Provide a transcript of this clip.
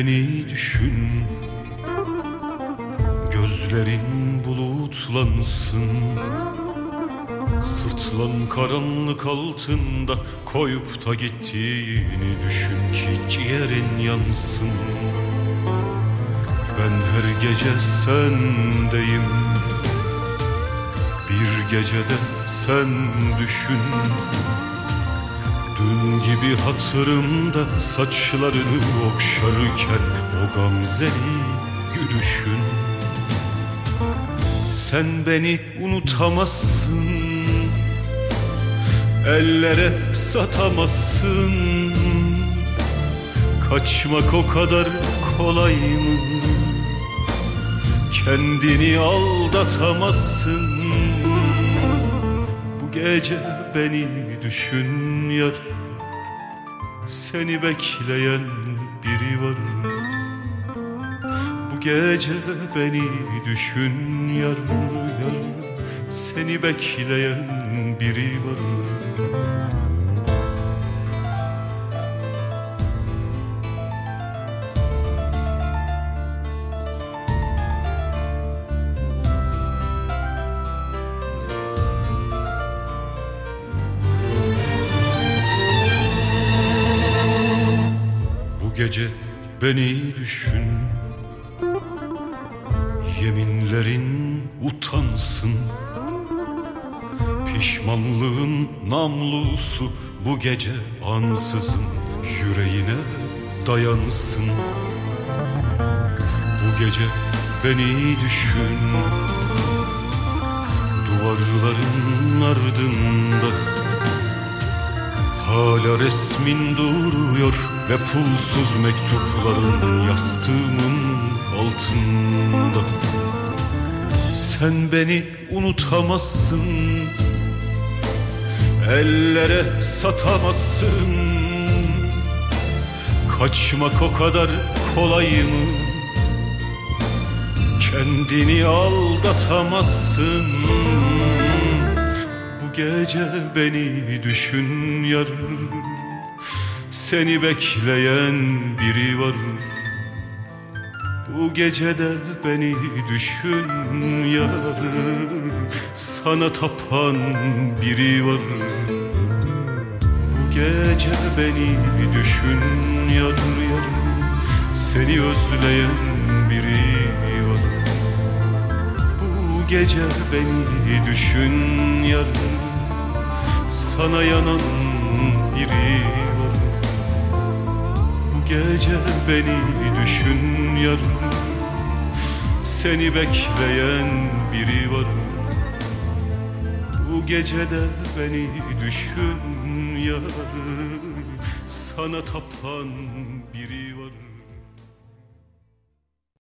beni düşün, gözlerin bulutlansın. Sırtlan karanlık altında koyup da gittiğini düşün ki ciğerin yansın. Ben her gece sendeyim, bir gecede sen düşün. Dün gibi hatırımda saçlarını okşarken o gamzeli gülüşün. Sen beni unutamazsın, ellere satamazsın. Kaçmak o kadar kolay mı? Kendini aldatamazsın. Bu gece beni düşün yar, seni bekleyen biri var. Bu gece beni düşün yar, yar, seni bekleyen biri var. Bu gece beni düşün, yeminlerin utansın. Pişmanlığın namlusu bu gece ansızın yüreğine dayansın. Bu gece beni düşün, duvarların ardında hala resmin duruyor ve pulsuz mektupların yastığımın altında. Sen beni unutamazsın, ellere satamazsın. Kaçmak o kadar kolay mı? Kendini aldatamazsın. Bu gece beni düşün yar, seni bekleyen biri var. Bu gecede beni düşün yar, sana tapan biri var. Bu gece beni düşün yar, yar, seni özleyen biri var. Bu gece beni düşün yar, sana yanan biri var. Bu gece beni düşün yar, seni bekleyen biri var. Bu gecede beni düşün yar, sana tapan biri var.